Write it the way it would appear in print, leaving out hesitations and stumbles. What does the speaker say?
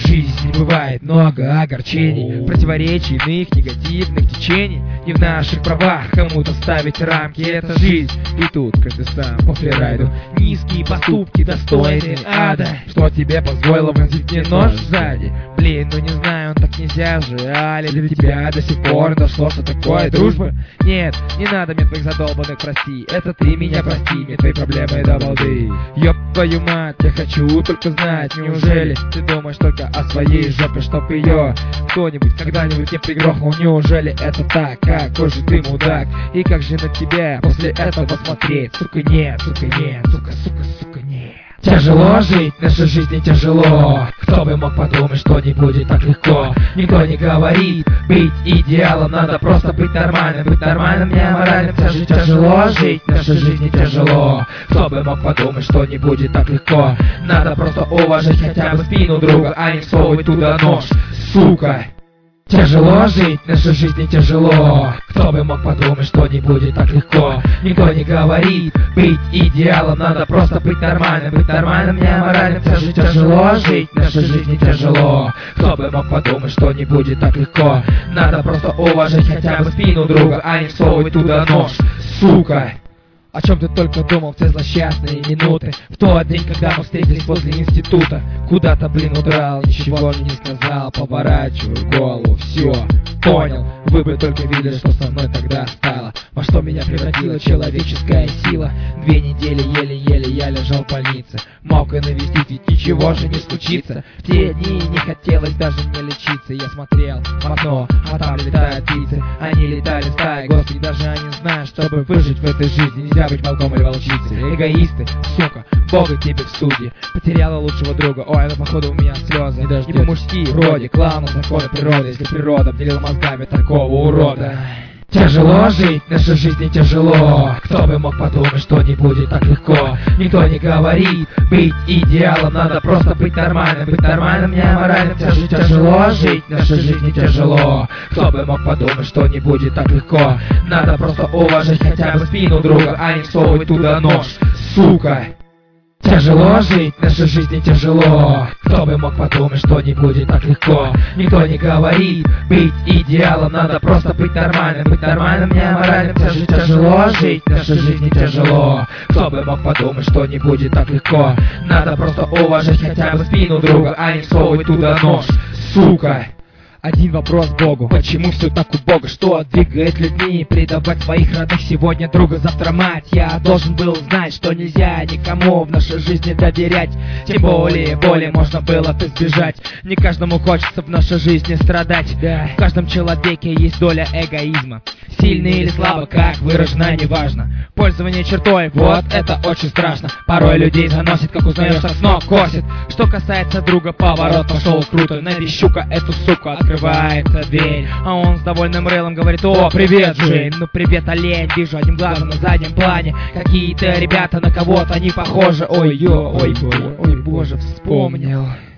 В жизни бывает много огорчений, противоречий, иных негативных течений. Не в наших правах кому-то ставить рамки, это жизнь. И тут каждый сам по фрирайду. Низкие поступки достойны ада. Что тебе позволило вонзить мне нож сзади? Блин, ну не знаю, так нельзя же. Али, для тебя до сих пор дошло, что такое дружба? Нет, не надо мне твоих задолбанных прости. Это ты меня прости, мне твои проблемы до балды. Ёб твою мать, я хочу только знать, неужели ты думаешь только о своей жопе, чтоб ее кто-нибудь когда-нибудь не пригрохнул? Неужели это так? Какой же ты мудак? И как же на тебя после этого смотреть? Сука, нет, сука, нет, сука, сука, сука, нет. Тяжело жить, наша жизнь тяжело. Кто бы мог подумать, что не будет так легко? Никто не говорит, быть идеалом надо просто быть нормальным. Быть нормальным, не аморальным, тяжело жить, наша жизнь тяжело. Кто бы мог подумать, что не будет так легко? Надо просто уважать хотя бы спину друга, а не всовывать туда нож, сука. Тяжело жить, наша жизнь тяжело. Кто бы мог подумать, что не будет так легко? Никто не говорит, быть идеалом надо просто быть нормальным. Быть нормальным, не аморальным, тяжело жить, наша жизнь тяжело. Кто бы мог подумать, что не будет так легко? Надо просто уважать хотя бы спину друга, а не всовывать туда нож, сука. О чем ты только думал в те злосчастные минуты, в тот день, когда мы встретились возле института? Куда-то, блин, удрал, ничего же не сказал, поворачиваю голову, все, понял. Вы бы только видели, что со мной тогда стало, во что меня превратила человеческая сила. 2 недели еле-еле я лежал в больнице, мог и навестить, ведь ничего же не случится. В те дни не хотелось даже мне лечиться. Я смотрел в окно, а там летают птицы, они летали стаей, господи, даже они знают, чтобы выжить в этой жизни нельзя быть волком или волчицей. Эгоисты, сука, Бога тебе в суде. Потеряла лучшего друга, ой, ну походу у меня слезы. Не по-мужски, вроде клауна, законы природы. Если природа обделила мозгами такого урода. Тяжело жить, наша жизнь тяжело. Кто бы мог подумать, что не будет так легко? Никто не говорит, быть идеалом надо просто быть нормальным. Быть нормальным, не аморальным, тяжело жить, наша жизнь тяжело. Кто бы мог подумать, что не будет так легко? Надо просто уважать хотя бы спину друга, а не всовывать туда нож, сука. Тяжело жить, наша жизнь тяжело. Кто бы мог подумать, что не будет так легко? Никто не говорит, быть идеалом надо просто быть нормальным. Быть нормальным, не аморальным, тяжело жить, наша жизнь тяжело. Кто бы мог подумать, что не будет так легко? Надо просто уважать хотя бы спину друга, а не всовывать туда нож, сука. Один вопрос Богу: почему все так убого? Что двигает людьми предавать своих родных? Сегодня друга, завтра мать. Я должен был знать, что нельзя никому в нашей жизни доверять. Тем более боли можно было бы избежать. Не каждому хочется в нашей жизни страдать. Да. В каждом человеке есть доля эгоизма. Сильный или слабо, как выражено, неважно. Пользование чертой, вот это очень страшно. Порой людей заносит, как узнаешь, так с ног косит. Что касается друга, поворот пошел круто. Навещу-ка эту суку, открывается дверь, а он с довольным рылом говорит: о, привет, Джейн. Ну привет, олень, вижу одним глазом на заднем плане. Какие-то ребята на кого-то не похожи. Ой, ой, боже, вспомнил.